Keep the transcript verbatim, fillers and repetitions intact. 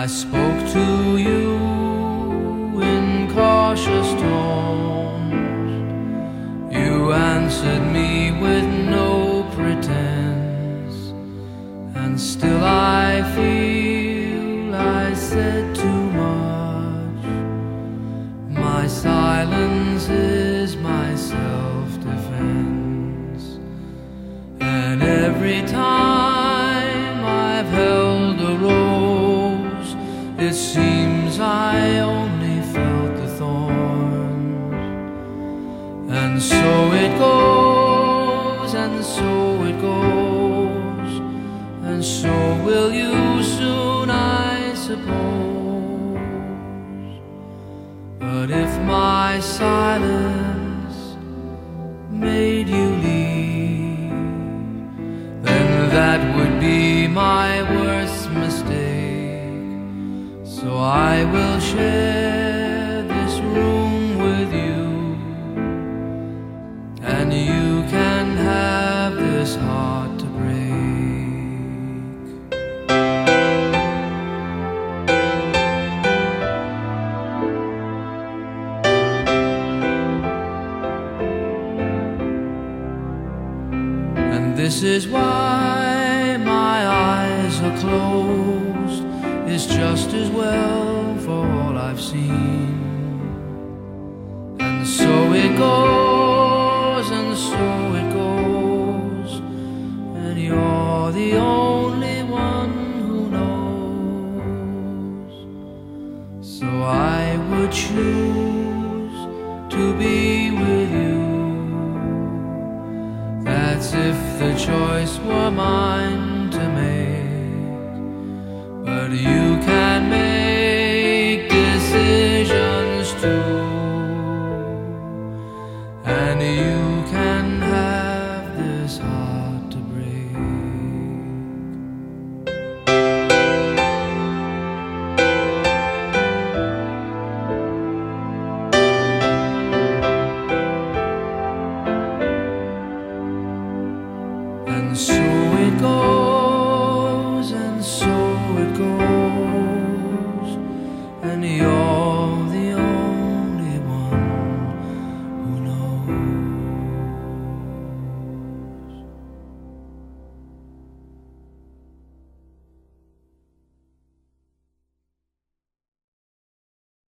spoke to you in cautious tones. You answered me with no pretense, and still I feel I said too much. My silence is my self-defense, and every time I've held a rose, it seems I only felt the thorns. And so it goes, and so it goes, and so will you soon, I suppose. But if my silence made you leave, then that would be my worst mistake. So I will share this room with you, and you can have this heart to break. And this is why my eyes are closed. It's just as well for all I've seen. And so it goes, and so it goes, and you're the only one who knows. So I would choose to be with you. That's if the choice were mine to make. But you can make decisions too, and you can